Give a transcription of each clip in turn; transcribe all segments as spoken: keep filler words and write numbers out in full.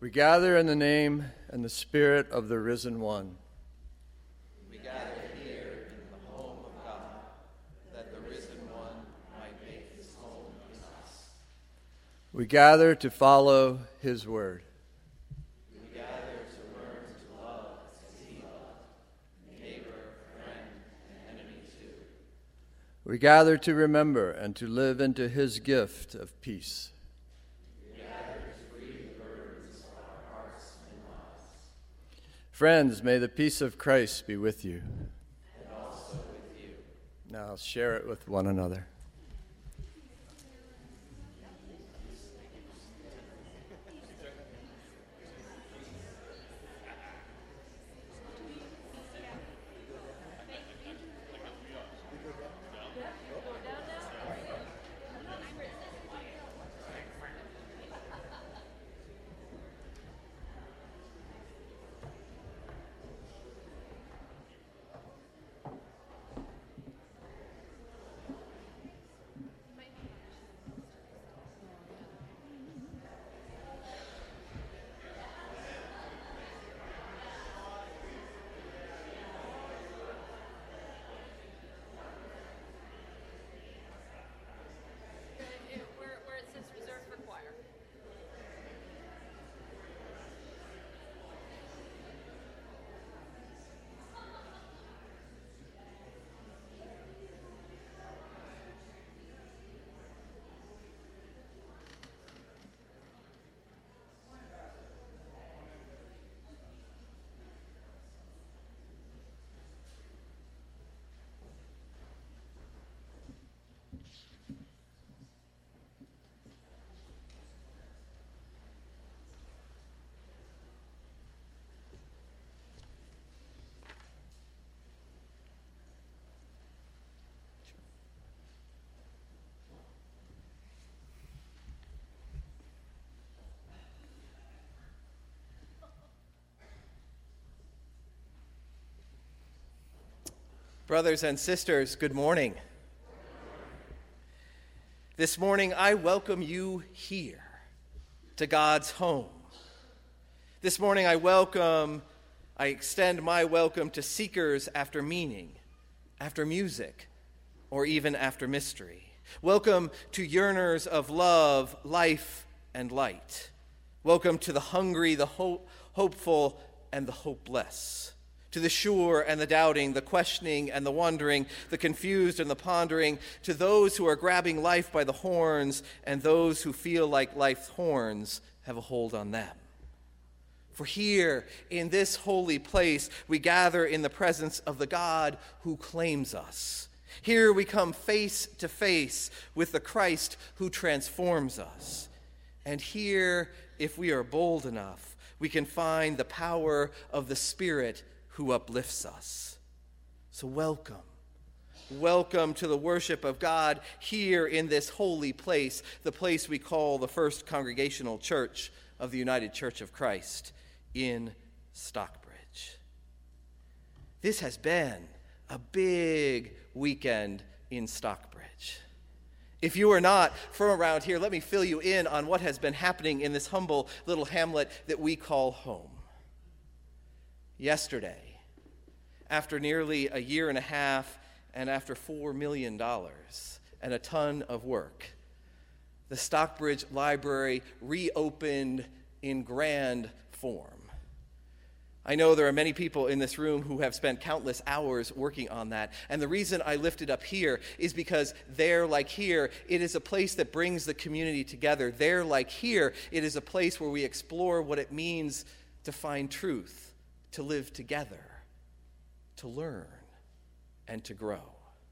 We gather in the name and the spirit of the risen one. We gather here in the home of God, that the risen one might make his home in us. We gather to follow his word. We gather to learn to love as he loved, neighbor, friend, and enemy too. We gather to remember and to live into his gift of peace. Friends, may the peace of Christ be with you. And also with you. Now share it with one another. Brothers and sisters, good morning. This morning, I welcome you here to God's home. This morning, I welcome, I extend my welcome to seekers after meaning, after music, or even after mystery. Welcome to yearners of love, life, and light. Welcome to the hungry, the ho- hopeful, and the hopeless. To the sure and the doubting, the questioning and the wondering, the confused and the pondering, to those who are grabbing life by the horns and those who feel like life's horns have a hold on them. For here, in this holy place, we gather in the presence of the God who claims us. Here we come face to face with the Christ who transforms us. And here, if we are bold enough, we can find the power of the Spirit who uplifts us. So welcome. Welcome to the worship of God here in this holy place, the place we call the First Congregational Church of the United Church of Christ in Stockbridge. This has been a big weekend in Stockbridge. If you are not from around here, let me fill you in on what has been happening in this humble little hamlet that we call home. Yesterday, after nearly a year and a half and after four million dollars and a ton of work, the Stockbridge Library reopened in grand form. I know there are many people in this room who have spent countless hours working on that, and the reason I lift it up here is because there, like here, it is a place that brings the community together. There, like here, it is a place where we explore what it means to find truth, to live together, to learn, and to grow.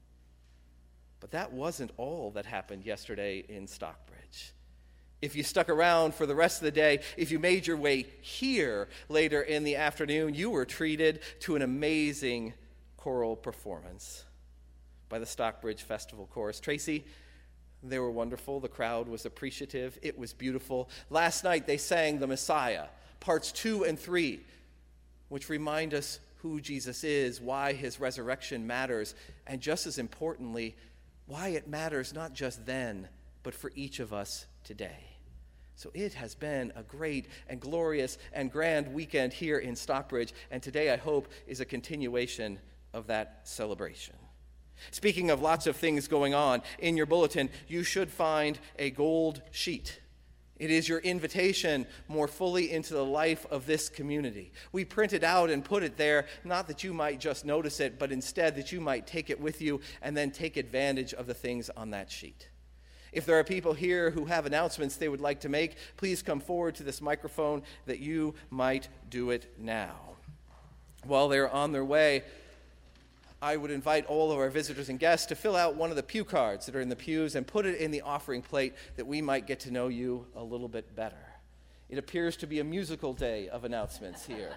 But that wasn't all that happened yesterday in Stockbridge. If you stuck around for the rest of the day, if you made your way here later in the afternoon, you were treated to an amazing choral performance by the Stockbridge Festival Chorus. Tracy, they were wonderful. The crowd was appreciative. It was beautiful. Last night they sang The Messiah, parts two and three, which remind us who Jesus is, why his resurrection matters, and just as importantly, why it matters not just then, but for each of us today. So it has been a great and glorious and grand weekend here in Stockbridge, and today I hope is a continuation of that celebration. Speaking of lots of things going on, in your bulletin you should find a gold sheet. It is your invitation more fully into the life of this community. We print it out and put it there, not that you might just notice it, but instead that you might take it with you and then take advantage of the things on that sheet. If there are people here who have announcements they would like to make, please come forward to this microphone that you might do it now. While they're on their way, I would invite all of our visitors and guests to fill out one of the pew cards that are in the pews and put it in the offering plate that we might get to know you a little bit better. It appears to be a musical day of announcements here.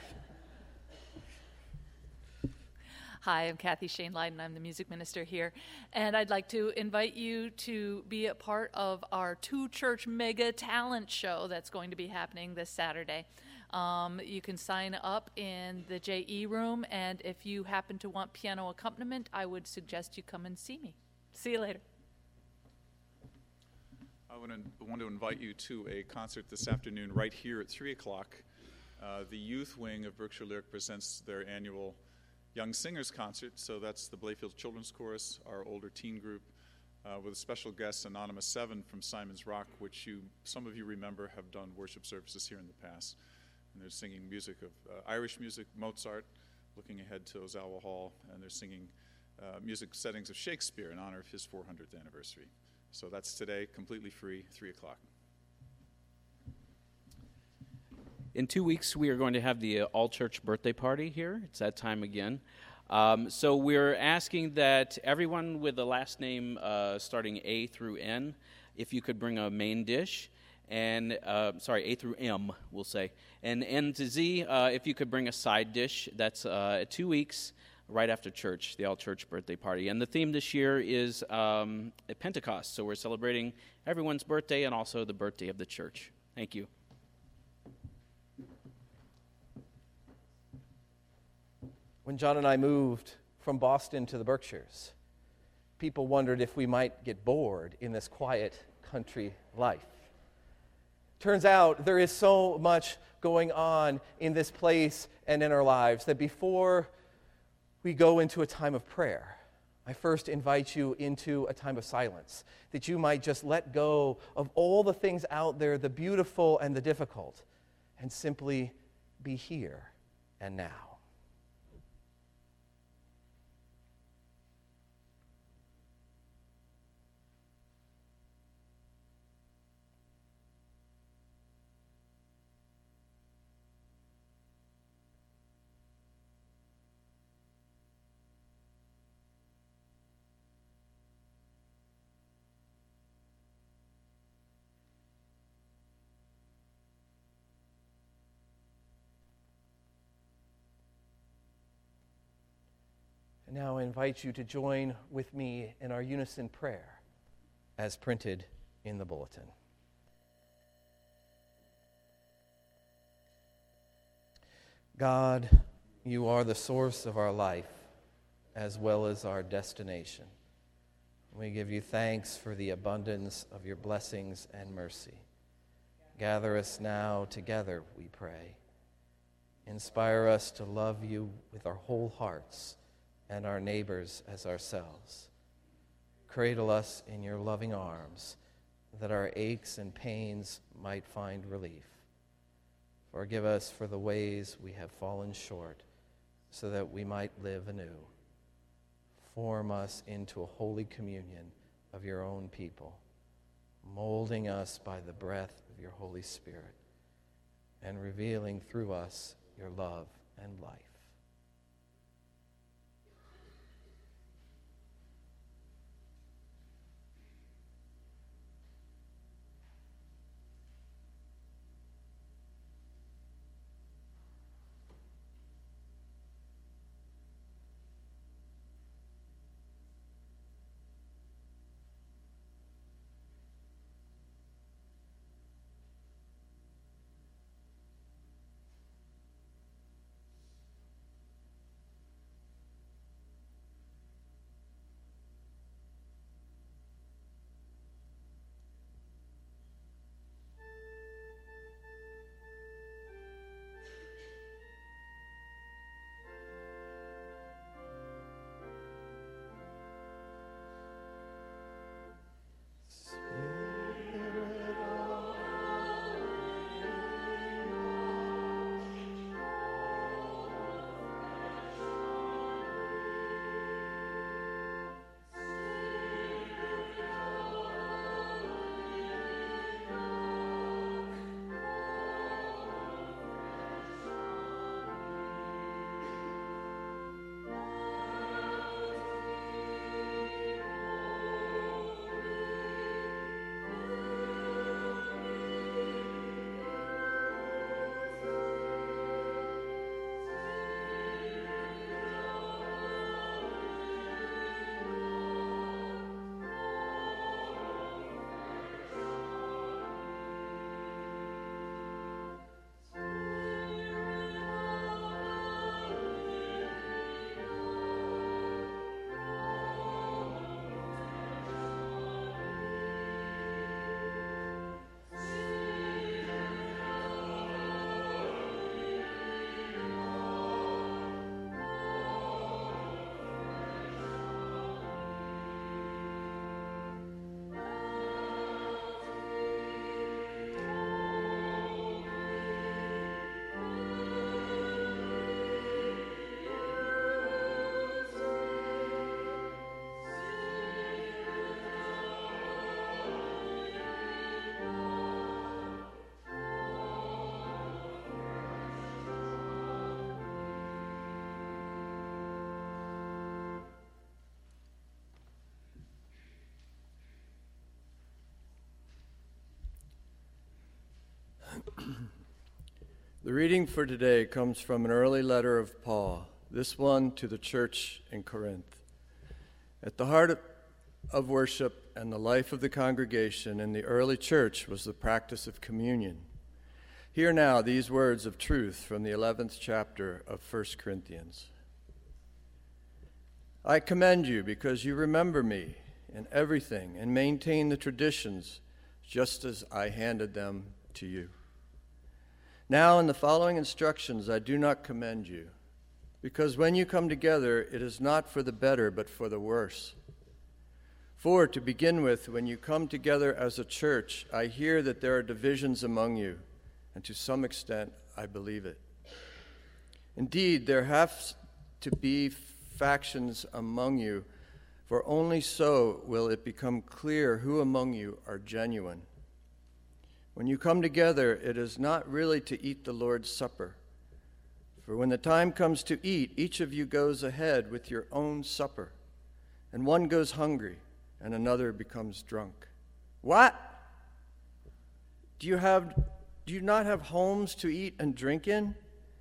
Hi, I'm Kathy Shane Leiden. I'm the music minister here. And I'd like to invite you to be a part of our two-church mega talent show that's going to be happening this Saturday. Um, you can sign up in the J E room, and if you happen to want piano accompaniment, I would suggest you come and see me. See you later. I want to, want to invite you to a concert this afternoon right here at three o'clock. Uh, the youth wing of Berkshire Lyric presents their annual Young Singers Concert, so that's the Blayfield Children's Chorus, our older teen group, uh, with a special guest, Anonymous Seven from Simon's Rock, which you, some of you remember have done worship services here in the past. And they're singing music of uh, Irish music, Mozart, looking ahead to Ozawa Hall, and they're singing uh, music settings of Shakespeare in honor of his four hundredth anniversary. So that's today, completely free, three o'clock. In two weeks, we are going to have the uh, all-church birthday party here. It's that time again. Um, so we're asking that everyone with the last name uh, starting A through N, if you could bring a main dish. And, uh, sorry, A through M, we'll say. And N to Z, uh, if you could bring a side dish. That's uh, two weeks right after church, the all-church birthday party. And the theme this year is um, Pentecost. So we're celebrating everyone's birthday and also the birthday of the church. Thank you. When John and I moved from Boston to the Berkshires, people wondered if we might get bored in this quiet country life. Turns out there is so much going on in this place and in our lives that before we go into a time of prayer, I first invite you into a time of silence, that you might just let go of all the things out there, the beautiful and the difficult, and simply be here and now. And now I invite you to join with me in our unison prayer as printed in the bulletin. God, you are the source of our life as well as our destination. We give you thanks for the abundance of your blessings and mercy. Gather us now together, we pray. Inspire us to love you with our whole hearts and our neighbors as ourselves. Cradle us in your loving arms, that our aches and pains might find relief. Forgive us for the ways we have fallen short, so that we might live anew. Form us into a holy communion of your own people, molding us by the breath of your Holy Spirit, and revealing through us your love and life. The reading for today comes from an early letter of Paul, this one to the church in Corinth. At the heart of, of worship and the life of the congregation in the early church was the practice of communion. Hear now these words of truth from the eleventh chapter of First Corinthians. I commend you because you remember me in everything and maintain the traditions just as I handed them to you. Now in the following instructions I do not commend you, because when you come together it is not for the better but for the worse. For to begin with, when you come together as a church, I hear that there are divisions among you, and to some extent I believe it. Indeed, there have to be factions among you, for only so will it become clear who among you are genuine. When you come together, it is not really to eat the Lord's Supper. For when the time comes to eat, each of you goes ahead with your own supper, and one goes hungry, and another becomes drunk. What? Do you have, do you not have homes to eat and drink in?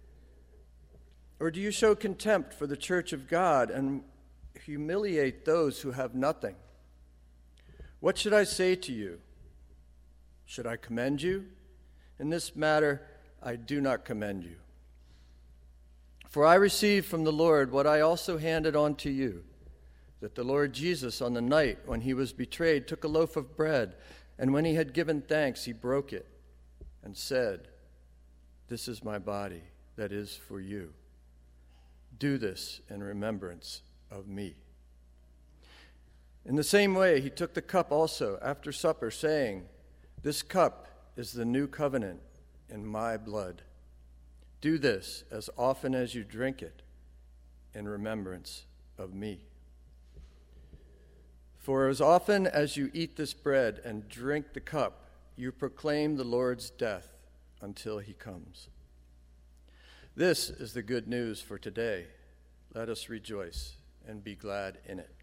Or do you show contempt for the church of God and humiliate those who have nothing? What should I say to you? Should I commend you? In this matter, I do not commend you. For I received from the Lord what I also handed on to you, that the Lord Jesus, on the night when he was betrayed, took a loaf of bread, and when he had given thanks, he broke it and said, "This is my body that is for you. Do this in remembrance of me." In the same way, he took the cup also after supper, saying, "This cup is the new covenant in my blood. Do this as often as you drink it in remembrance of me. For as often as you eat this bread and drink the cup, you proclaim the Lord's death until he comes." This is the good news for today. Let us rejoice and be glad in it.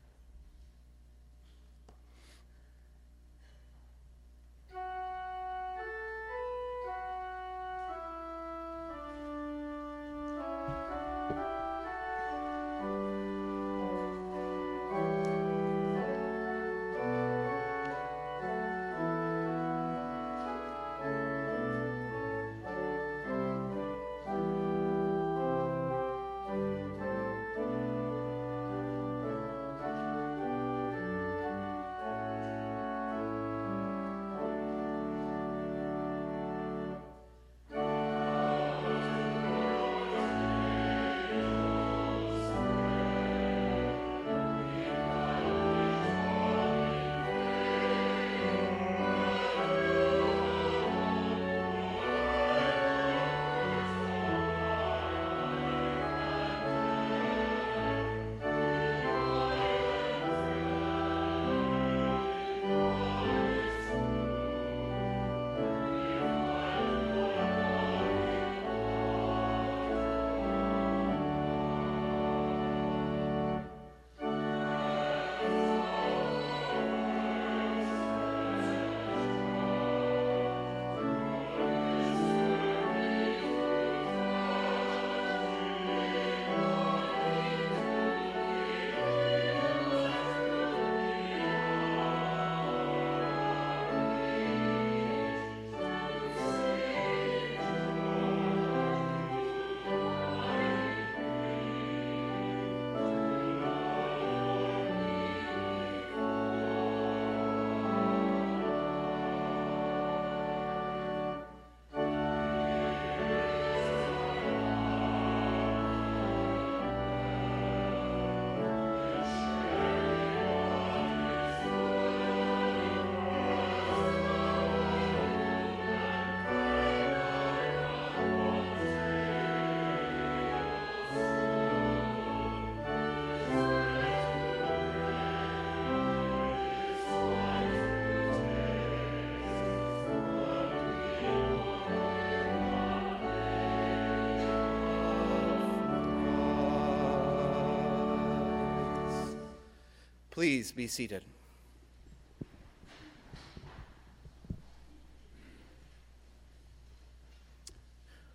Please be seated.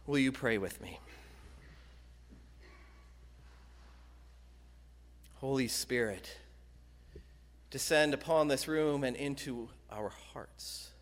Will you pray with me? Holy Spirit, descend upon this room and into our hearts.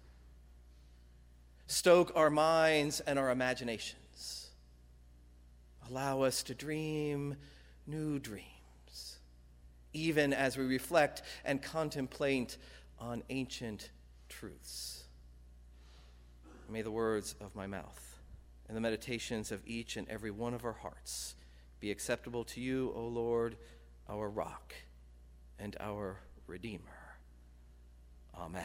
Stoke our minds and our imaginations. Allow us to dream new dreams, even as we reflect and contemplate on ancient truths. May the words of my mouth and the meditations of each and every one of our hearts be acceptable to you, O Lord, our rock and our Redeemer. Amen.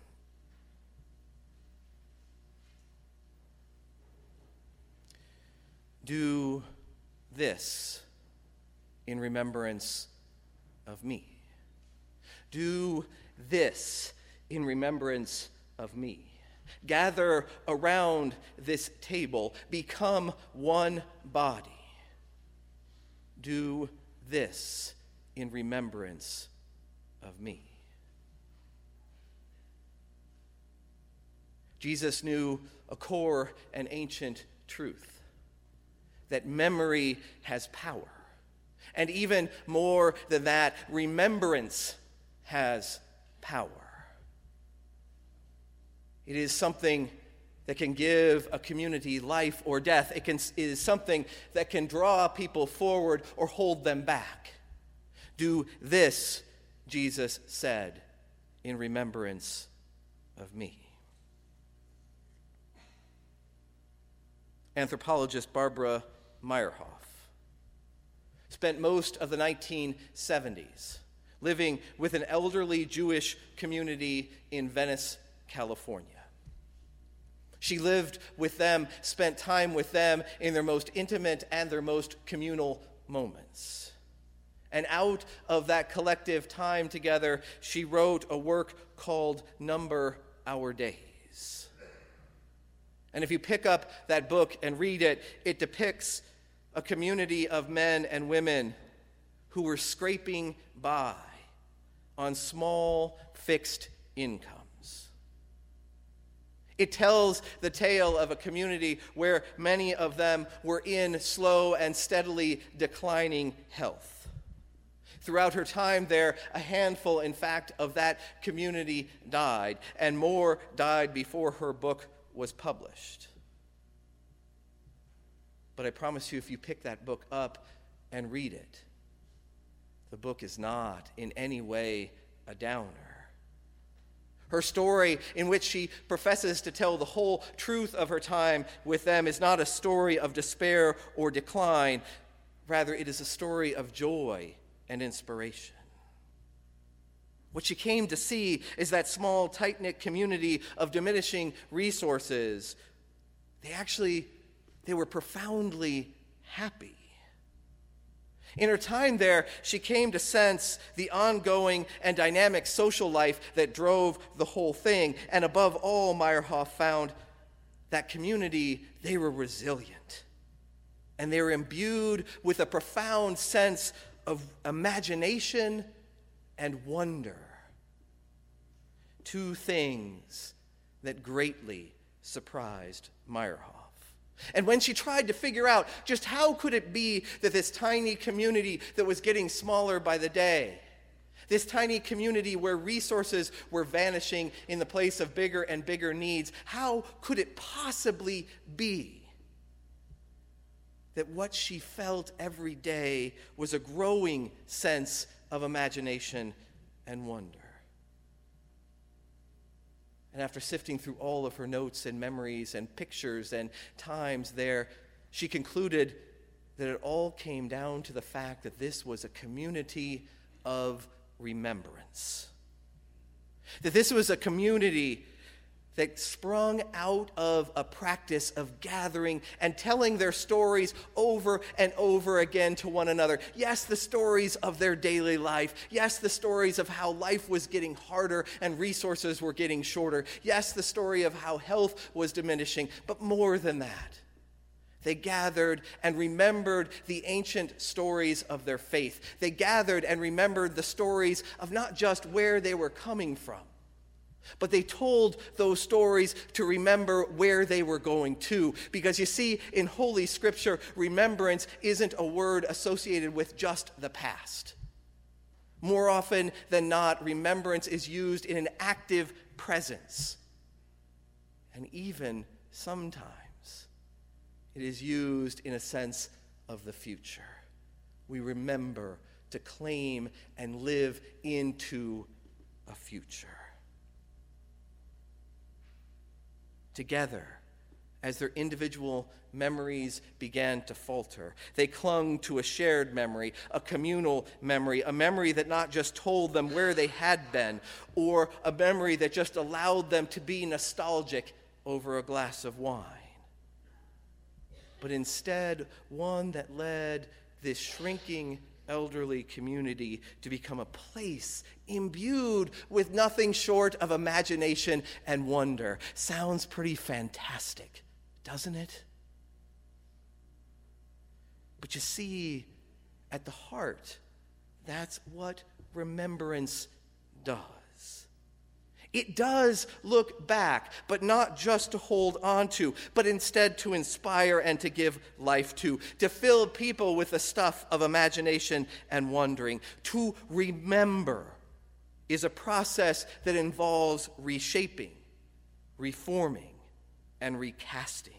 Do this in remembrance of me. Do this in remembrance of me. Gather around this table. Become one body. Do this in remembrance of me. Jesus knew a core and ancient truth, that memory has power. And even more than that, remembrance has power. It is something that can give a community life or death. It, can, it is something that can draw people forward or hold them back. Do this, Jesus said, in remembrance of me. Anthropologist Barbara Meyerhoff spent most of the nineteen seventies living with an elderly Jewish community in Venice, California. She lived with them, spent time with them in their most intimate and their most communal moments. And out of that collective time together, she wrote a work called Number Our Days. And if you pick up that book and read it, it depicts a community of men and women who were scraping by on small, fixed incomes. It tells the tale of a community where many of them were in slow and steadily declining health. Throughout her time there, a handful, in fact, of that community died, and more died before her book was published. But I promise you, if you pick that book up and read it, the book is not in any way a downer. Her story, in which she professes to tell the whole truth of her time with them, is not a story of despair or decline. Rather, it is a story of joy and inspiration. What she came to see is that small, tight-knit community of diminishing resources. They actually, they were profoundly happy. In her time there, she came to sense the ongoing and dynamic social life that drove the whole thing. And above all, Meyerhoff found that community, they were resilient. And they were imbued with a profound sense of imagination and wonder. Two things that greatly surprised Meyerhoff. And when she tried to figure out just how could it be that this tiny community that was getting smaller by the day, this tiny community where resources were vanishing in the place of bigger and bigger needs, how could it possibly be that what she felt every day was a growing sense of imagination and wonder? And after sifting through all of her notes and memories and pictures and times there, she concluded that it all came down to the fact that this was a community of remembrance. That this was a community that sprung out of a practice of gathering and telling their stories over and over again to one another. Yes, the stories of their daily life. Yes, the stories of how life was getting harder and resources were getting shorter. Yes, the story of how health was diminishing. But more than that, they gathered and remembered the ancient stories of their faith. They gathered and remembered the stories of not just where they were coming from, But they told those stories to remember where they were going to. Because you see, in Holy Scripture, remembrance isn't a word associated with just the past. More often than not, remembrance is used in an active presence. And even sometimes, it is used in a sense of the future. We remember to claim and live into a future. Together, as their individual memories began to falter, they clung to a shared memory, a communal memory, a memory that not just told them where they had been, or a memory that just allowed them to be nostalgic over a glass of wine, but instead one that led this shrinking elderly community to become a place imbued with nothing short of imagination and wonder. Sounds pretty fantastic, doesn't it? But you see, at the heart, that's what remembrance does. It does look back, but not just to hold on to, but instead to inspire and to give life to, to fill people with the stuff of imagination and wondering. To remember is a process that involves reshaping, reforming, and recasting.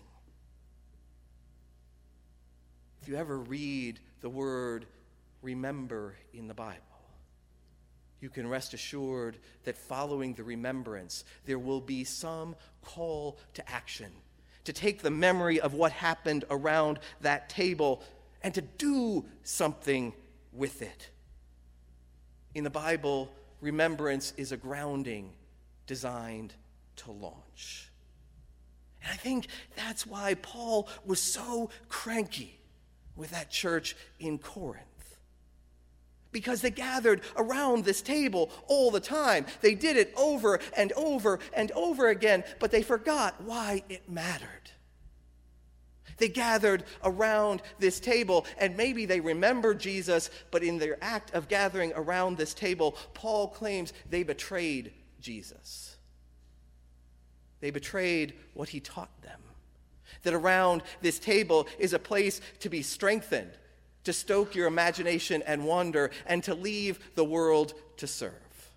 If you ever read the word remember in the Bible, you can rest assured that following the remembrance, there will be some call to action, to take the memory of what happened around that table and to do something with it. In the Bible, remembrance is a grounding designed to launch. And I think that's why Paul was so cranky with that church in Corinth. Because they gathered around this table all the time. They did it over and over and over again, but they forgot why it mattered. They gathered around this table, and maybe they remembered Jesus, but in their act of gathering around this table, Paul claims they betrayed Jesus. They betrayed what he taught them. That around this table is a place to be strengthened, to stoke your imagination and wonder, and to leave the world to serve.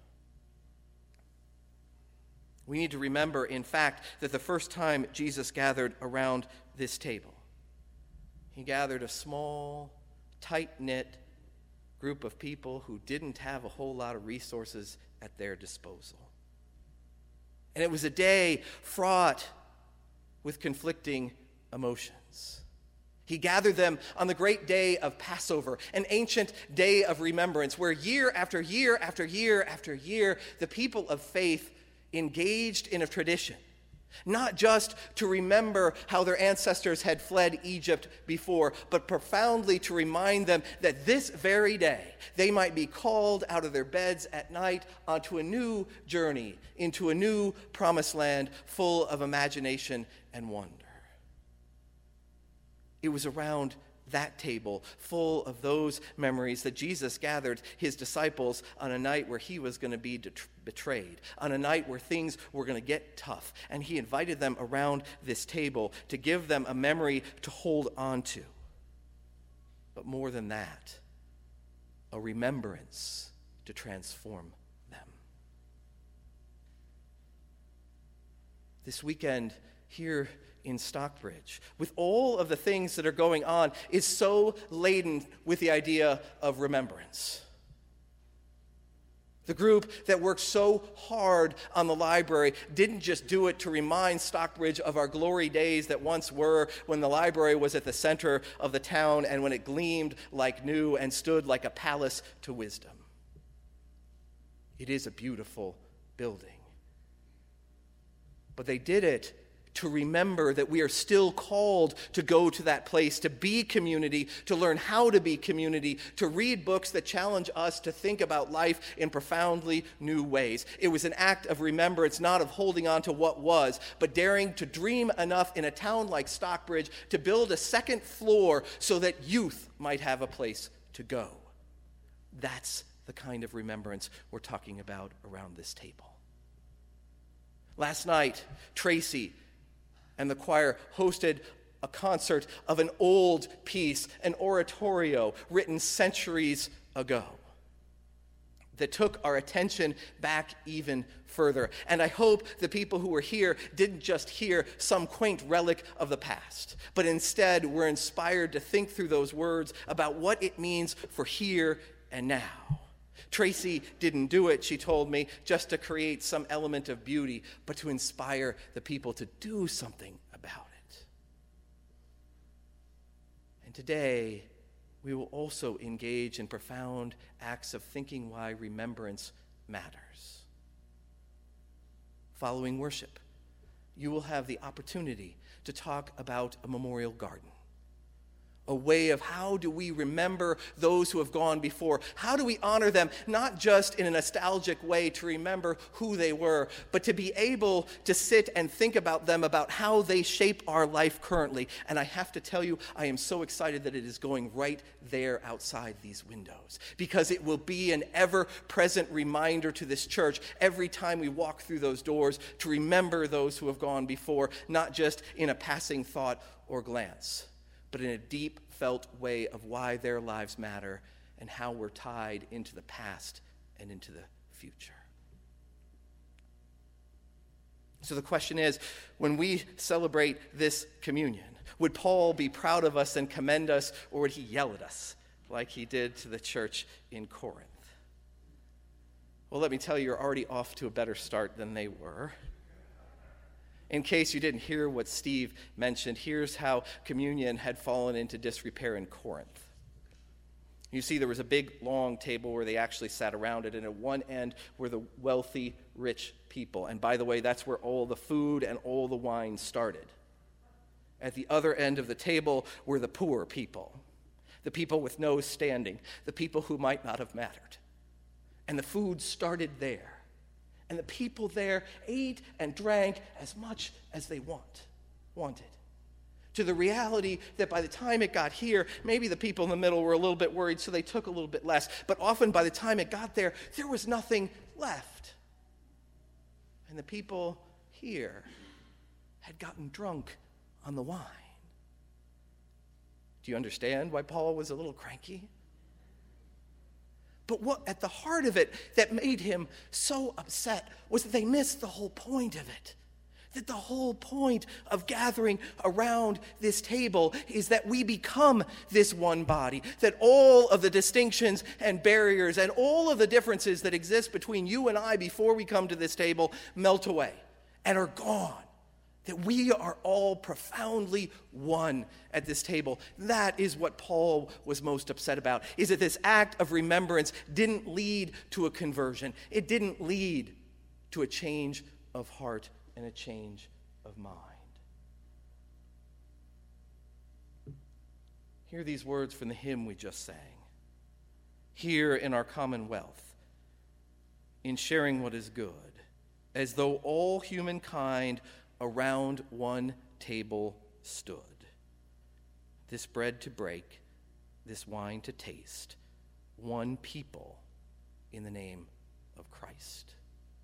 We need to remember, in fact, that the first time Jesus gathered around this table, he gathered a small, tight-knit group of people who didn't have a whole lot of resources at their disposal. And it was a day fraught with conflicting emotions. He gathered them on the great day of Passover, an ancient day of remembrance, where year after year after year after year, the people of faith engaged in a tradition, not just to remember how their ancestors had fled Egypt before, but profoundly to remind them that this very day they might be called out of their beds at night onto a new journey into a new promised land full of imagination and wonder. It was around that table, full of those memories, that Jesus gathered his disciples on a night where he was going to be det- betrayed, on a night where things were going to get tough. And he invited them around this table to give them a memory to hold on to. But more than that, a remembrance to transform them. This weekend here in Stockbridge, with all of the things that are going on, is so laden with the idea of remembrance. The group that worked so hard on the library didn't just do it to remind Stockbridge of our glory days that once were, when the library was at the center of the town and when it gleamed like new and stood like a palace to wisdom. It is a beautiful building. But they did it to remember that we are still called to go to that place, to be community, to learn how to be community, to read books that challenge us to think about life in profoundly new ways. It was an act of remembrance, not of holding on to what was, but daring to dream enough in a town like Stockbridge to build a second floor so that youth might have a place to go. That's the kind of remembrance we're talking about around this table. Last night, Tracy and the choir hosted a concert of an old piece, an oratorio written centuries ago that took our attention back even further. And I hope the people who were here didn't just hear some quaint relic of the past, but instead were inspired to think through those words about what it means for here and now. Tracy didn't do it, she told me, just to create some element of beauty, but to inspire the people to do something about it. And today, we will also engage in profound acts of thinking why remembrance matters. Following worship, you will have the opportunity to talk about a memorial garden. A way of how do we remember those who have gone before? How do we honor them, not just in a nostalgic way to remember who they were, but to be able to sit and think about them, about how they shape our life currently. And I have to tell you, I am so excited that it is going right there outside these windows, because it will be an ever-present reminder to this church every time we walk through those doors to remember those who have gone before, not just in a passing thought or glance, but in a deep felt way of why their lives matter and how we're tied into the past and into the future. So the question is, when we celebrate this communion, would Paul be proud of us and commend us, or would he yell at us like he did to the church in Corinth? Well, let me tell you, you're already off to a better start than they were. In case you didn't hear what Steve mentioned, here's how communion had fallen into disrepair in Corinth. You see, there was a big, long table where they actually sat around it, and at one end were the wealthy, rich people. And by the way, that's where all the food and all the wine started. At the other end of the table were the poor people, the people with no standing, the people who might not have mattered. And the food started there. And the people there ate and drank as much as they want, wanted. To the reality that by the time it got here, maybe the people in the middle were a little bit worried, so they took a little bit less. But often by the time it got there, there was nothing left. And the people here had gotten drunk on the wine. Do you understand why Paul was a little cranky? But what at the heart of it that made him so upset was that they missed the whole point of it. That the whole point of gathering around this table is that we become this one body. That all of the distinctions and barriers and all of the differences that exist between you and I before we come to this table melt away and are gone. That we are all profoundly one at this table. That is what Paul was most upset about, is that this act of remembrance didn't lead to a conversion. It didn't lead to a change of heart and a change of mind. Hear these words from the hymn we just sang. Here in our commonwealth, in sharing what is good, as though all humankind around one table stood, this bread to break, this wine to taste, one people in the name of Christ.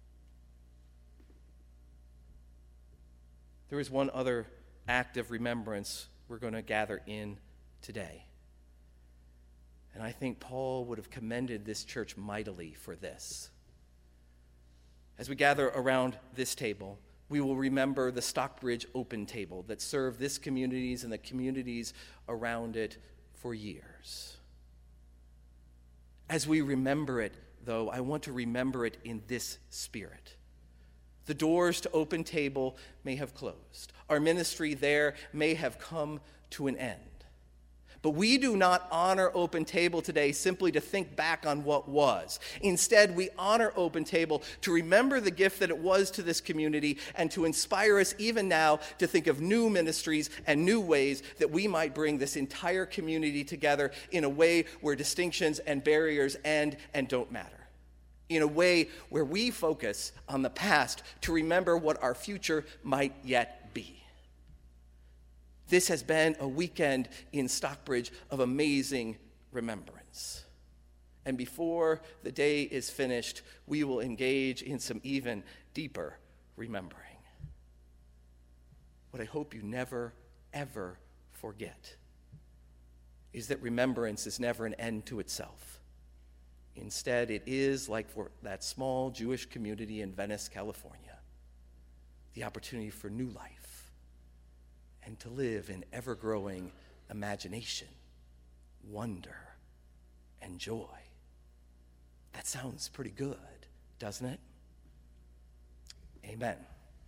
There is one other act of remembrance we're going to gather in today. And I think Paul would have commended this church mightily for this. As we gather around this table, we will remember the Stockbridge Open Table that served this communities and the communities around it for years. As we remember it, though, I want to remember it in this spirit. The doors to Open Table may have closed. Our ministry there may have come to an end. But we do not honor Open Table today simply to think back on what was. Instead, we honor Open Table to remember the gift that it was to this community and to inspire us even now to think of new ministries and new ways that we might bring this entire community together in a way where distinctions and barriers end and don't matter. In a way where we focus on the past to remember what our future might yet be. This has been a weekend in Stockbridge of amazing remembrance. And before the day is finished, we will engage in some even deeper remembering. What I hope you never, ever forget is that remembrance is never an end to itself. Instead, it is, like for that small Jewish community in Venice, California, the opportunity for new life and to live in ever-growing imagination, wonder, and joy. That sounds pretty good, doesn't it? Amen.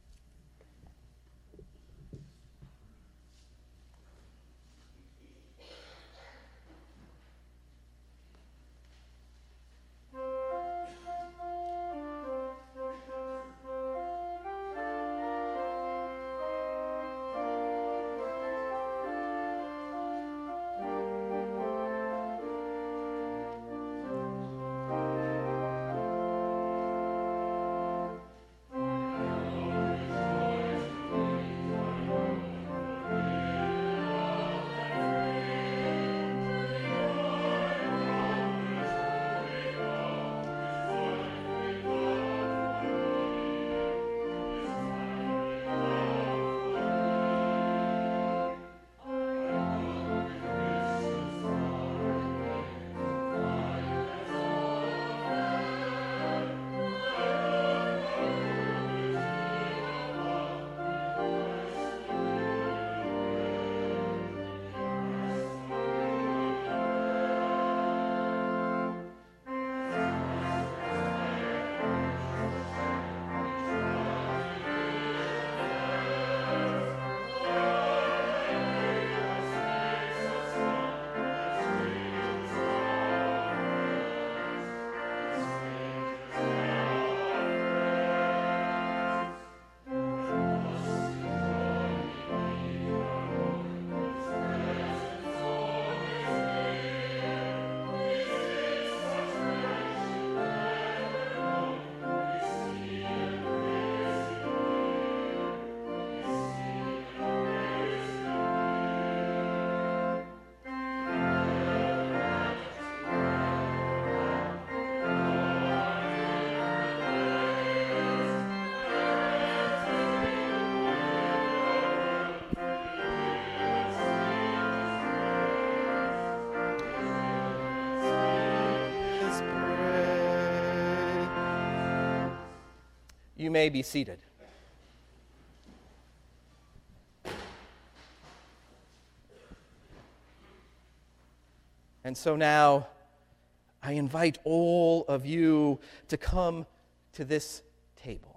You may be seated. And so now I invite all of you to come to this table.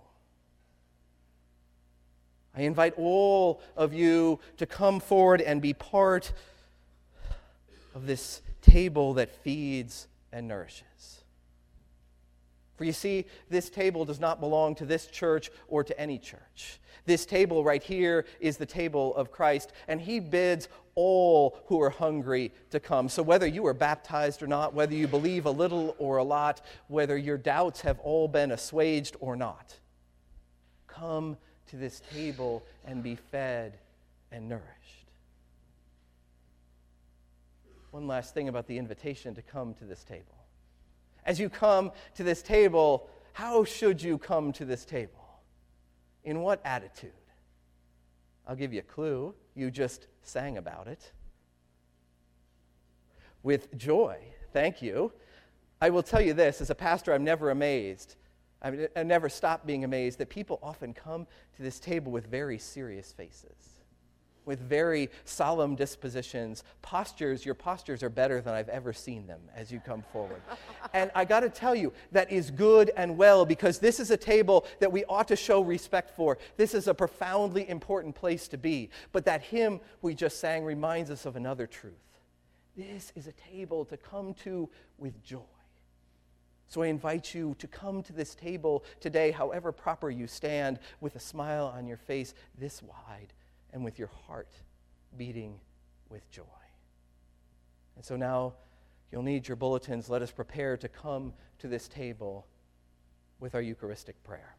I invite all of you to come forward and be part of this table that feeds and nourishes. For you see, this table does not belong to this church or to any church. This table right here is the table of Christ, and he bids all who are hungry to come. So whether you are baptized or not, whether you believe a little or a lot, whether your doubts have all been assuaged or not, come to this table and be fed and nourished. One last thing about the invitation to come to this table. As you come to this table, how should you come to this table? In what attitude? I'll give you a clue. You just sang about it. With joy. Thank you. I will tell you this, as a pastor, I'm never amazed. I mean, I never stop being amazed that people often come to this table with very serious faces, with very solemn dispositions, postures. Your postures are better than I've ever seen them as you come forward. And I got to tell you, that is good and well, because this is a table that we ought to show respect for. This is a profoundly important place to be. But that hymn we just sang reminds us of another truth. This is a table to come to with joy. So I invite you to come to this table today, however proper you stand, with a smile on your face this wide, and with your heart beating with joy. And so now you'll need your bulletins. Let us prepare to come to this table with our Eucharistic prayer.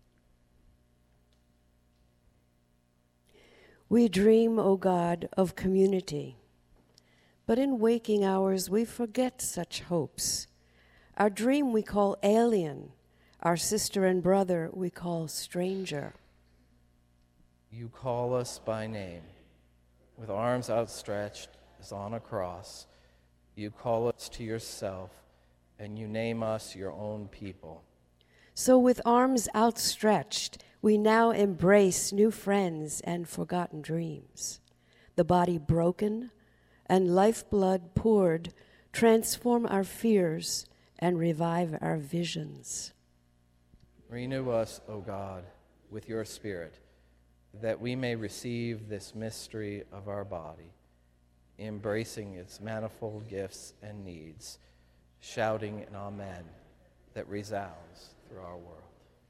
We dream, O God, of community, but in waking hours we forget such hopes. Our dream we call alien, Our sister and brother we call stranger. You call us by name, with arms outstretched as on a cross. You call us to yourself, and you name us your own people. So with arms outstretched, we now embrace new friends and forgotten dreams. The body broken and lifeblood poured transform our fears and revive our visions. Renew us, O God, with your Spirit, that we may receive this mystery of our body, embracing its manifold gifts and needs, shouting an amen that resounds through our world.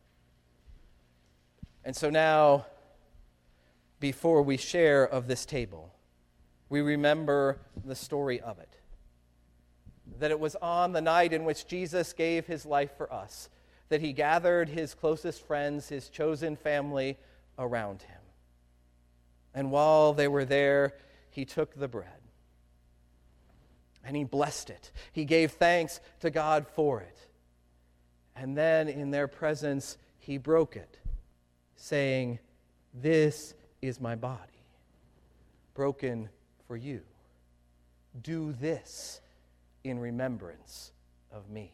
And so now, before we share of this table, we remember the story of it. That it was on the night in which Jesus gave his life for us, that he gathered his closest friends, his chosen family, around him. And while they were there, he took the bread and he blessed it. He gave thanks to God for it. And then in their presence, he broke it, saying, "This is my body, broken for you. Do this in remembrance of me."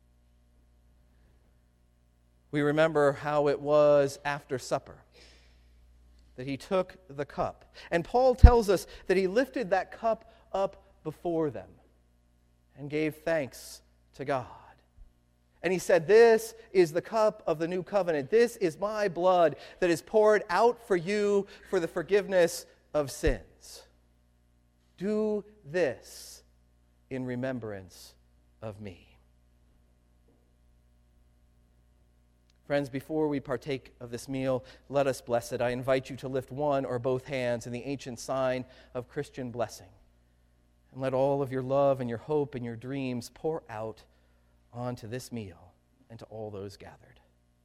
We remember how it was after supper that he took the cup. And Paul tells us that he lifted that cup up before them and gave thanks to God. And he said, "This is the cup of the new covenant. This is my blood that is poured out for you for the forgiveness of sins. Do this in remembrance of me." Friends, before we partake of this meal, let us bless it. I invite you to lift one or both hands in the ancient sign of Christian blessing. And let all of your love and your hope and your dreams pour out onto this meal and to all those gathered.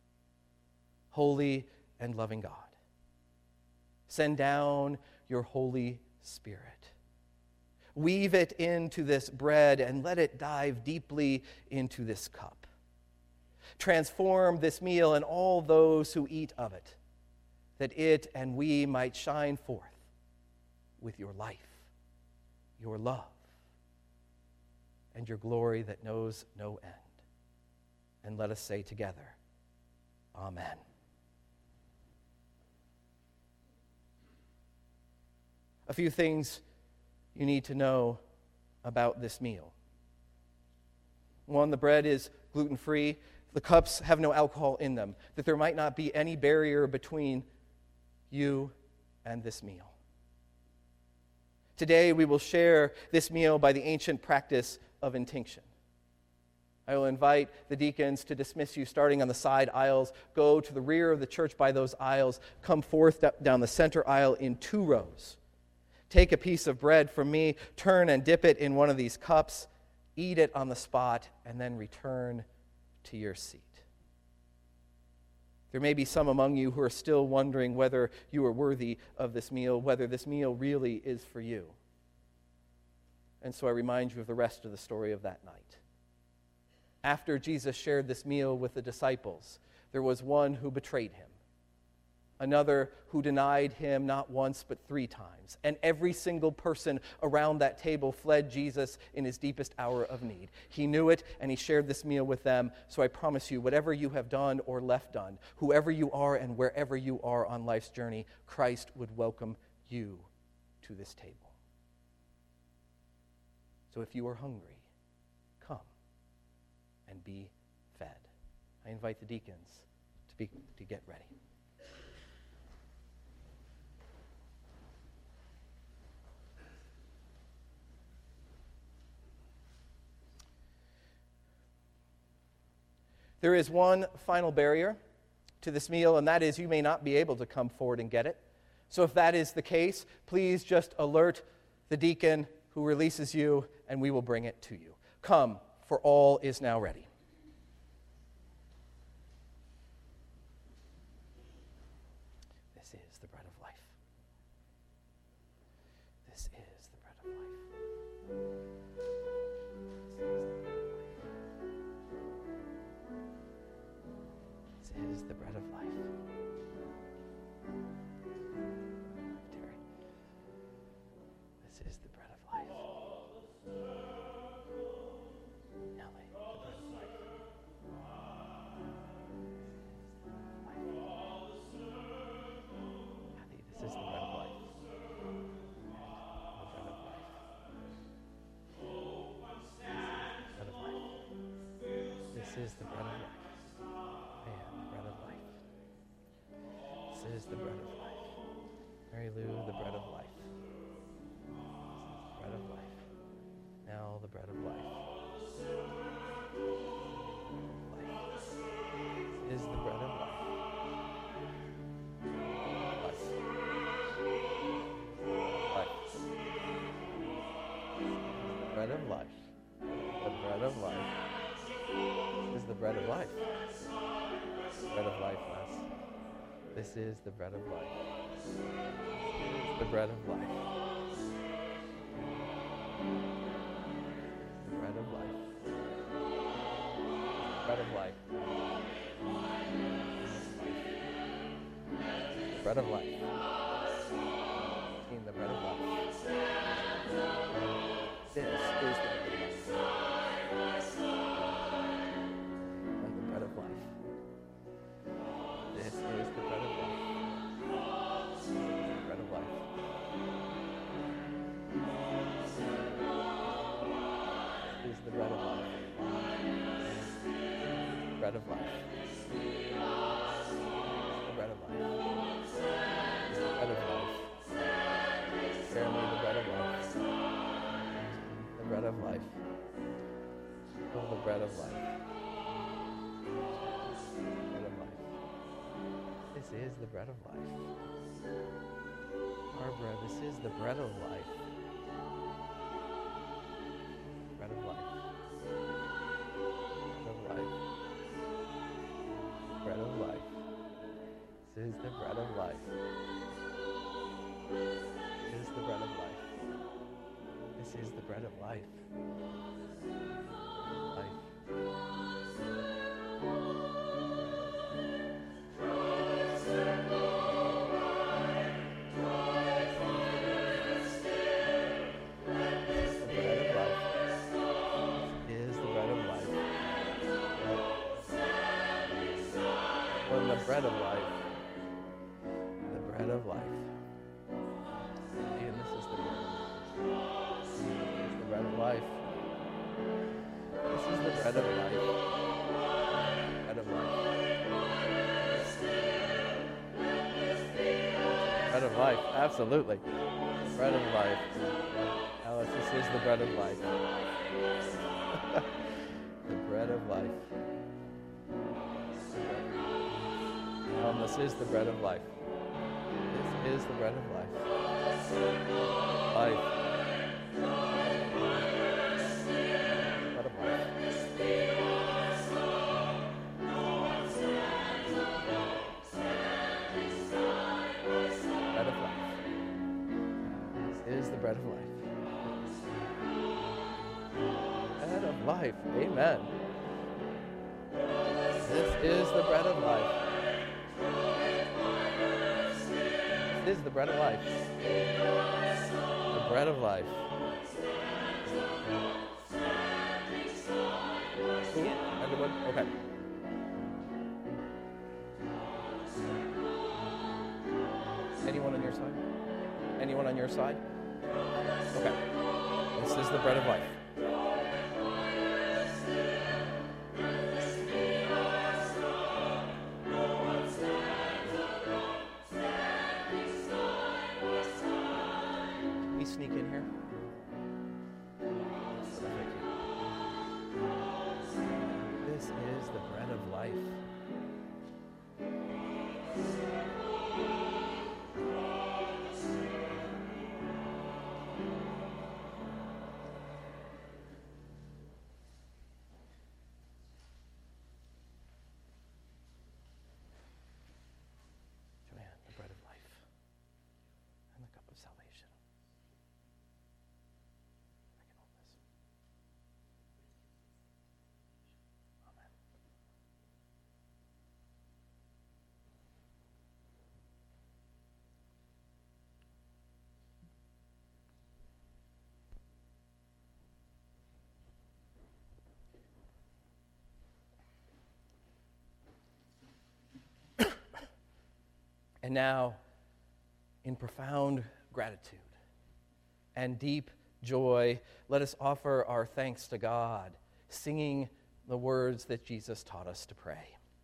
Holy and loving God, send down your Holy Spirit. Weave it into this bread and let it dive deeply into this cup. Transform this meal and all those who eat of it, that it and we might shine forth with your life, your love, and your glory that knows no end. And let us say together, Amen. A few things you need to know about this meal. One, the bread is gluten-free. The cups have no alcohol in them, that there might not be any barrier between you and this meal. Today we will share this meal by the ancient practice of intinction. I will invite the deacons to dismiss you starting on the side aisles. Go to the rear of the church by those aisles. Come forth down the center aisle in two rows. Take a piece of bread from me, turn and dip it in one of these cups, eat it on the spot, and then return to your seat. There may be some among you who are still wondering whether you are worthy of this meal, whether this meal really is for you. And so I remind you of the rest of the story of that night. After Jesus shared this meal with the disciples, there was one who betrayed him, another who denied him not once but three times, and every single person around that table fled Jesus in his deepest hour of need. He knew it, and he shared this meal with them. So I promise you, whatever you have done or left done, whoever you are and wherever you are on life's journey, Christ would welcome you to this table. So if you are hungry, come and be fed. I invite the deacons to be to get ready. There is one final barrier to this meal, and that is you may not be able to come forward and get it. So if that is the case, please just alert the deacon who releases you, and we will bring it to you. Come, for all is now ready. This is the bread of life. This is the bread of life. This is the bread of life. the bread of life. Terry. This is the bread of life. Nellie, the bread of life. Kathy, this is the bread of life. The bread of life. Bread of life. This is the bread of life. Man, the bread of life. This is the bread of life. Mary Lou, the bread of life. This is the bread of life. Now the bread of life. Life. This is the bread of life. Life. Life. The bread of life. The bread of life. This is the bread of life. Bread of life, Les. This is the bread of life. This is the bread of life. The bread of life. Bread of life. The bread of life. Team, the bread of life. This is the bread of life. And the bread of life. This is the bread of life. The bread of life. This is the bread of life. Bread of life. The bread of life. Bread of life. Family, the bread of life. The bread of life. Oh, the bread of life. Bread of life. This is the bread of life. Barbara, this is the bread of life. Bread of life. Bread of life. Bread of life. This is the bread of life. This is the bread of life. This is the bread of life. Life. Bread of life, the bread of life, and this is the bread of life. This is the bread of life. This is the bread of life. Bread of life. Bread of life, absolutely. Bread of life. Alice, this is the bread of life. The bread of life. Um, this is the bread of life. This is the bread of life. Life. Bread of life. Bread of life. This is the bread of life. Bread of life. Amen. This is the bread of life. This is the bread of life. The bread of life. Ooh, everyone? Okay. Anyone on your side? Anyone on your side? Okay. This is the bread of life. Sneak in here. This is the bread of life. And now, in profound gratitude and deep joy, let us offer our thanks to God, singing the words that Jesus taught us to pray.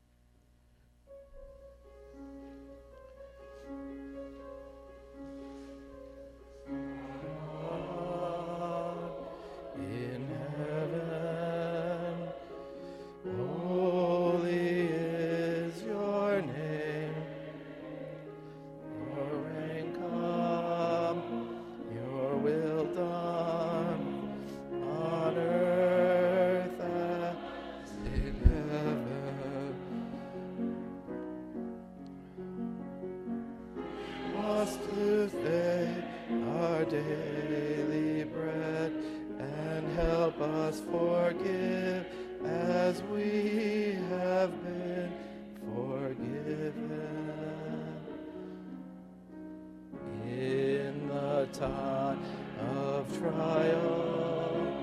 In heaven, holy is your name. Your reign come, your will done, on earth as in heaven. Us today our daily bread, and help us forgive as we have been forgiven. In the time of trial,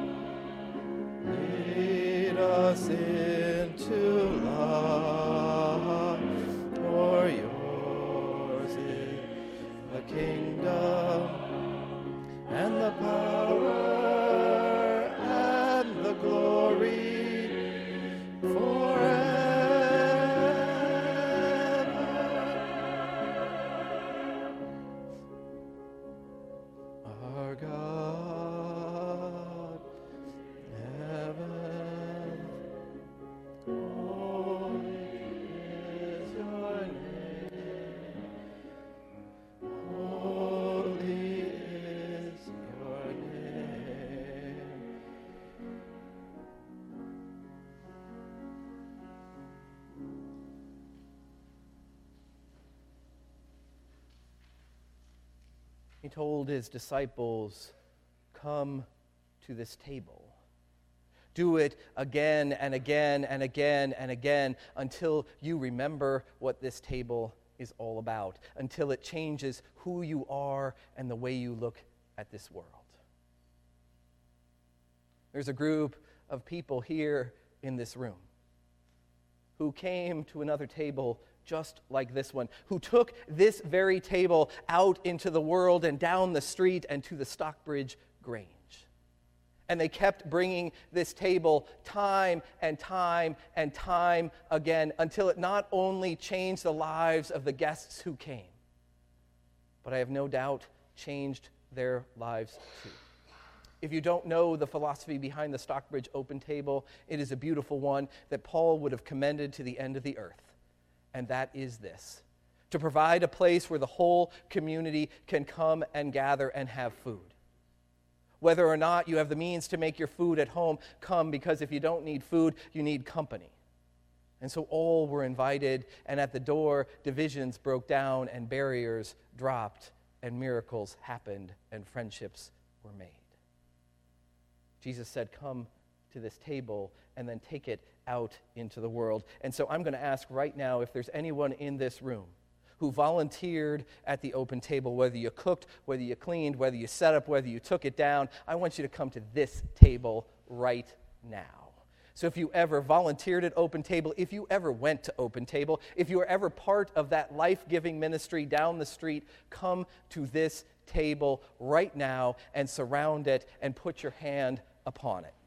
lead us into love, for yours is the kingdom and the power and the glory forever. Our God, heaven, holy is your name. Holy is your name. He told his disciples, "Come to this table." Do it again and again and again and again until you remember what this table is all about, until it changes who you are and the way you look at this world. There's a group of people here in this room who came to another table just like this one, who took this very table out into the world and down the street and to the Stockbridge Grange. And they kept bringing this table time and time and time again until it not only changed the lives of the guests who came, but I have no doubt changed their lives too. If you don't know the philosophy behind the Stockbridge Open Table, it is a beautiful one that Paul would have commended to the end of the earth. And that is this: to provide a place where the whole community can come and gather and have food. Whether or not you have the means to make your food at home, come, because if you don't need food, you need company. And so all were invited, and at the door, divisions broke down and barriers dropped, and miracles happened, and friendships were made. Jesus said, "Come to this table," and then take it out into the world. And so I'm going to ask right now if there's anyone in this room who volunteered at the open table, whether you cooked, whether you cleaned, whether you set up, whether you took it down. I want you to come to this table right now. So if you ever volunteered at Open Table, if you ever went to Open Table, if you were ever part of that life-giving ministry down the street, come to this table right now and surround it and put your hand upon it.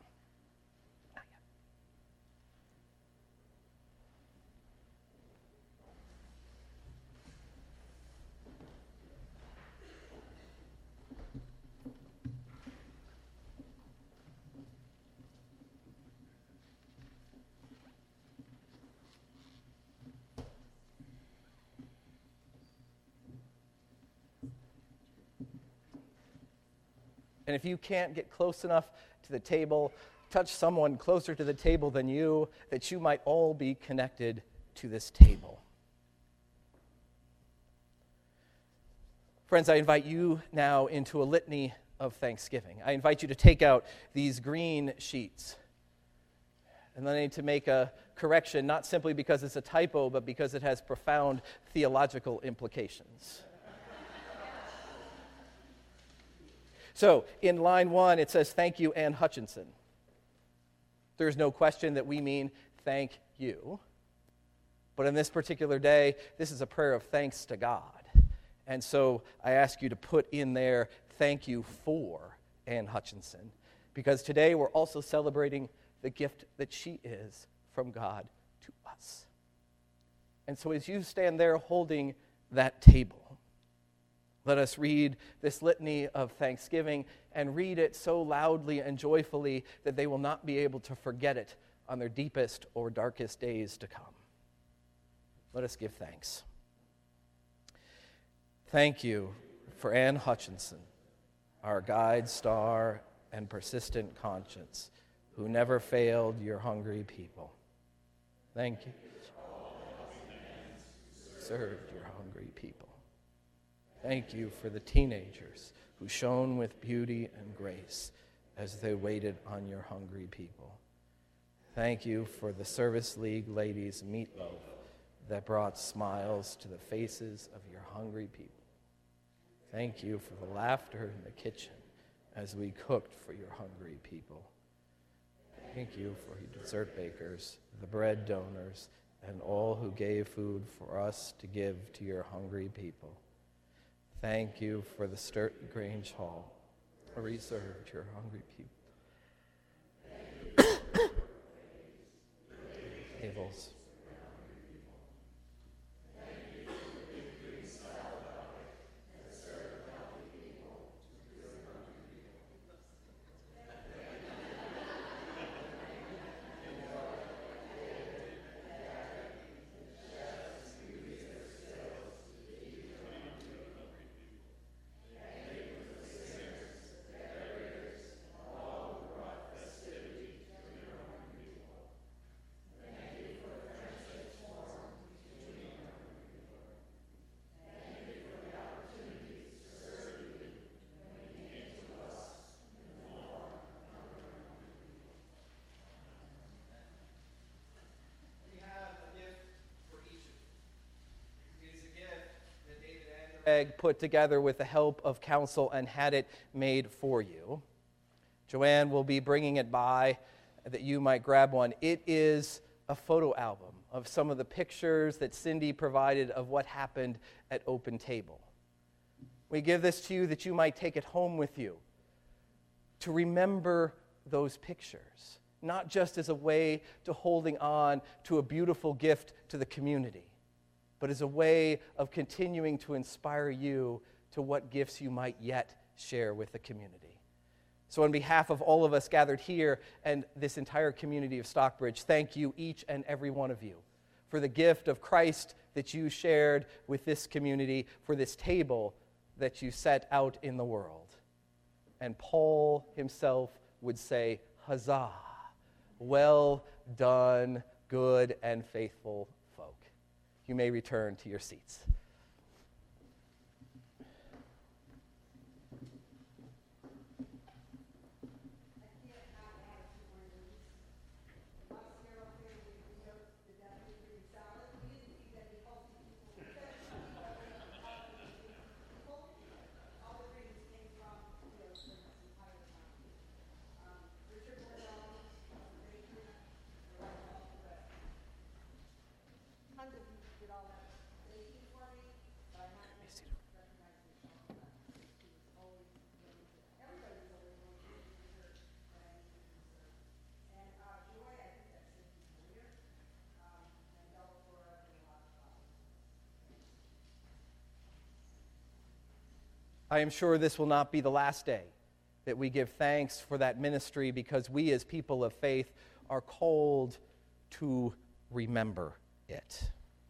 And if you can't get close enough to the table, touch someone closer to the table than you, that you might all be connected to this table. Friends, I invite you now into a litany of thanksgiving. I invite you to take out these green sheets. And then I need to make a correction, not simply because it's a typo, but because it has profound theological implications. So, in line one, it says, "Thank you, Ann Hutchinson." There's no question that we mean thank you. But in this particular day, this is a prayer of thanks to God. And so I ask you to put in there, thank you for Ann Hutchinson, because today we're also celebrating the gift that she is from God to us. And so as you stand there holding that table, let us read this litany of thanksgiving and read it so loudly and joyfully that they will not be able to forget it on their deepest or darkest days to come. Let us give thanks. Thank you for Ann Hutchinson, our guide, star, and persistent conscience, who never failed your hungry people. Thank you. Served your hungry people. Thank you for the teenagers who shone with beauty and grace as they waited on your hungry people. Thank you for the Service League ladies' meatloaf that brought smiles to the faces of your hungry people. Thank you for the laughter in the kitchen as we cooked for your hungry people. Thank you for your dessert bakers, the bread donors, and all who gave food for us to give to your hungry people. Thank you for the Sturton Grange Hall, reserved your hungry people. Tables. Put together with the help of counsel and had it made for you. Joanne will be bringing it by that you might grab one. It is a photo album of some of the pictures that Cindy provided of what happened at Open Table. We give this to you that you might take it home with you to remember those pictures, not just as a way to holding on to a beautiful gift to the community, but as a way of continuing to inspire you to what gifts you might yet share with the community. So on behalf of all of us gathered here and this entire community of Stockbridge, thank you, each and every one of you, for the gift of Christ that you shared with this community, for this table that you set out in the world. And Paul himself would say, Huzzah, well done, good and faithful folk. You may return to your seats. I am sure this will not be the last day that we give thanks for that ministry, because we as people of faith are called to remember it.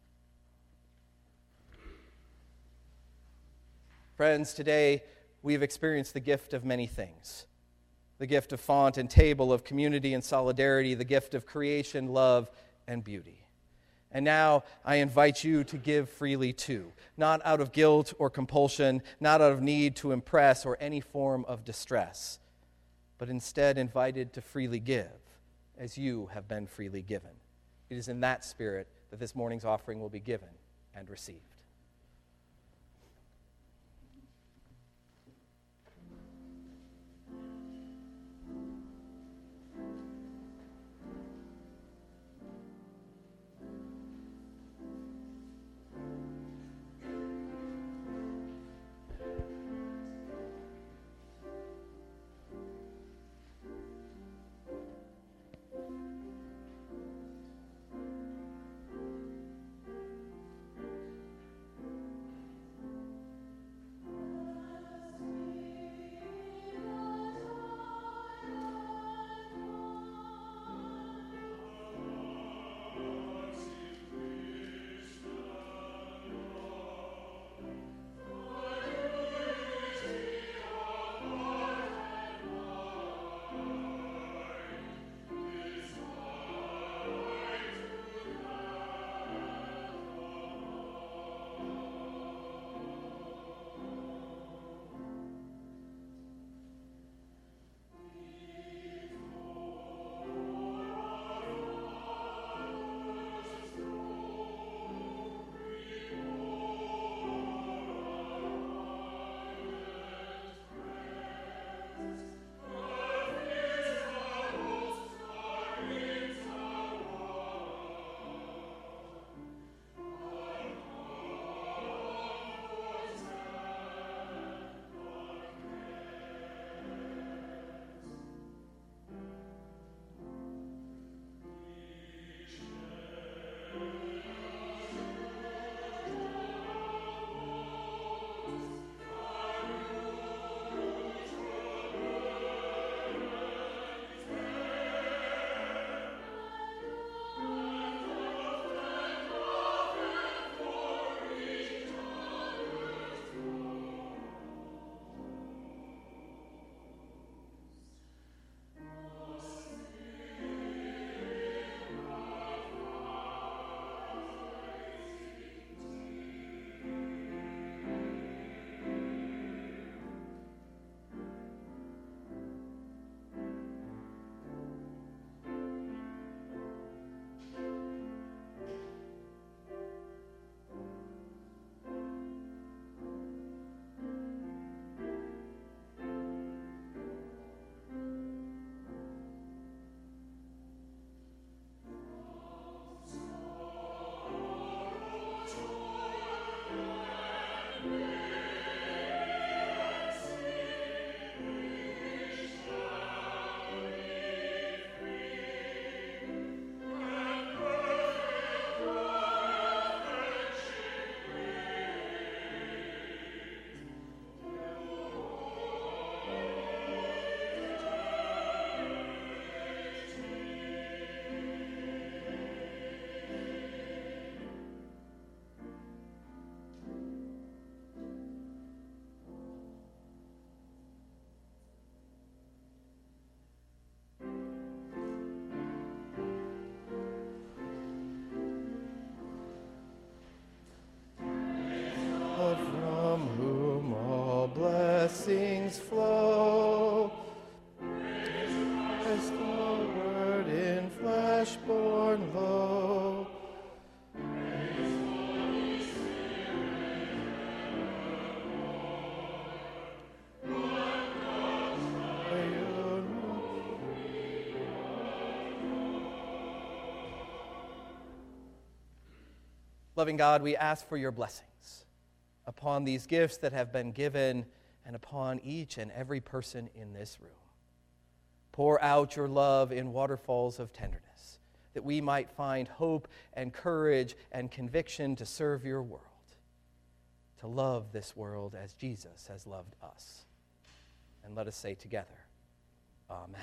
Friends, today we've experienced the gift of many things. The gift of font and table, of community and solidarity, the gift of creation, love, and beauty. And now I invite you to give freely too, not out of guilt or compulsion, not out of need to impress or any form of distress, but instead invited to freely give, as you have been freely given. It is in that spirit that this morning's offering will be given and received. flesh born low. Loving God, we ask for your blessings upon these gifts that have been given and upon each and every person in this room. Pour out your love in waterfalls of tenderness, that we might find hope and courage and conviction to serve your world, to love this world as Jesus has loved us. And let us say together, Amen.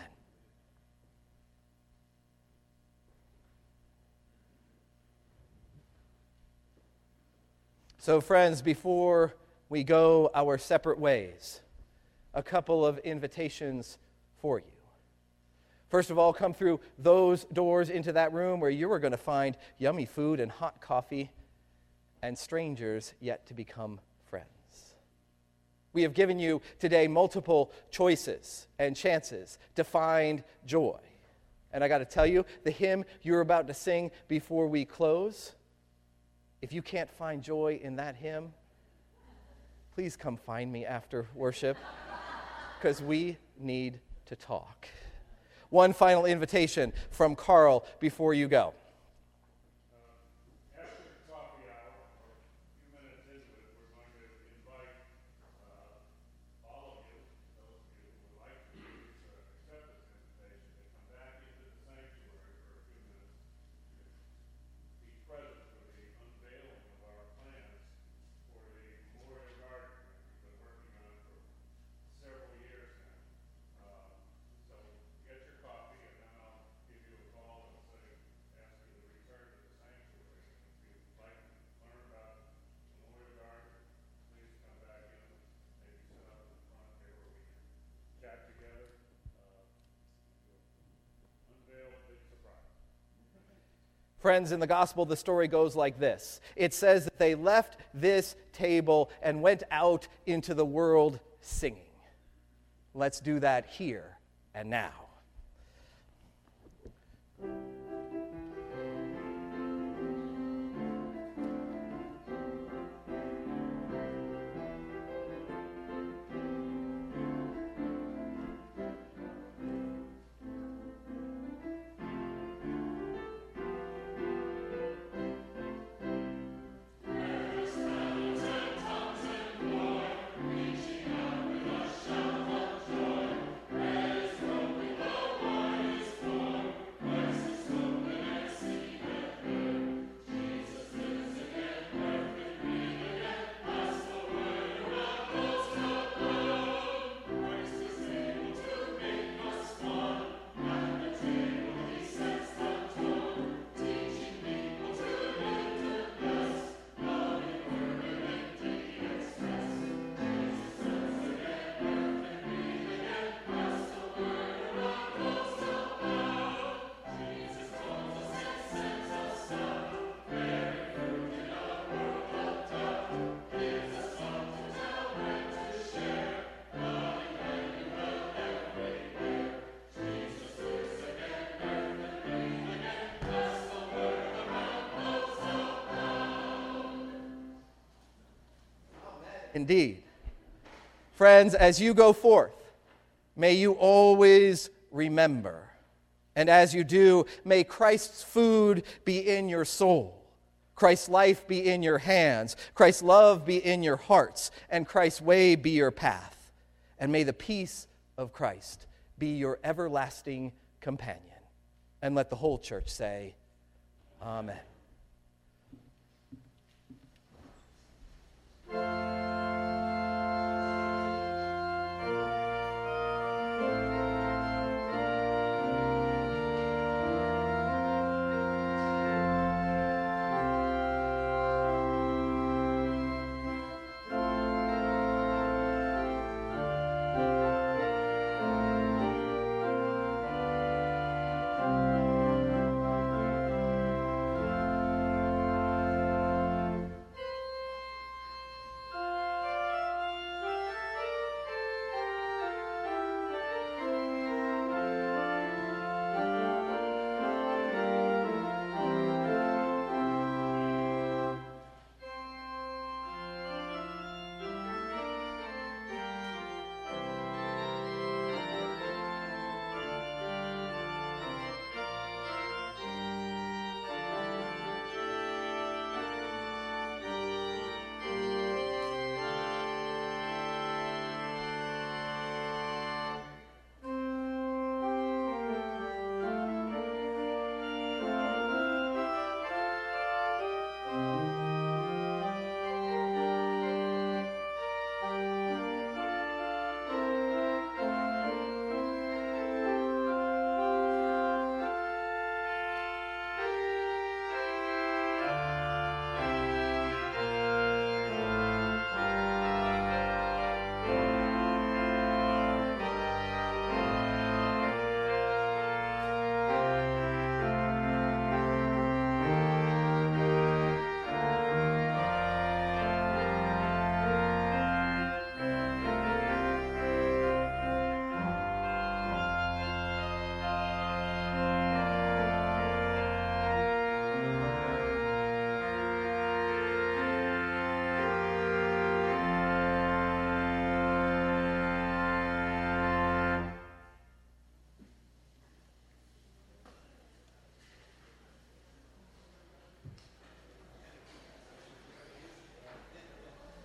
So, friends, before we go our separate ways, a couple of invitations for you. First of all, come through those doors into that room where you are going to find yummy food and hot coffee and strangers yet to become friends. We have given you today multiple choices and chances to find joy. And I got to tell you, the hymn you're about to sing before we close, if you can't find joy in that hymn, please come find me after worship, because we need to talk. One final invitation from Carl before you go. Uh, after the coffee hour, or a few minutes into it, we're going to invite uh, all of you, those of you who would like to uh, accept this invitation, to come back into the sanctuary for a few minutes to be present for the unveiling of our plans for the memorial garden that we've been working on for several years now. Uh, so get your coffee, and then I'll give you a call and say, ask you to return to the sanctuary. If you'd like to learn about the memorial garden, please come back in, maybe sit up in the front there where we can chat together. Uh, we'll unveil a big surprise. Friends, in the gospel, the story goes like this. It says that they left this table and went out into the world singing. Let's do that here and now. Indeed. Friends, as you go forth, may you always remember. And as you do, may Christ's food be in your soul, Christ's life be in your hands, Christ's love be in your hearts, and Christ's way be your path. And may the peace of Christ be your everlasting companion. And let the whole church say, Amen.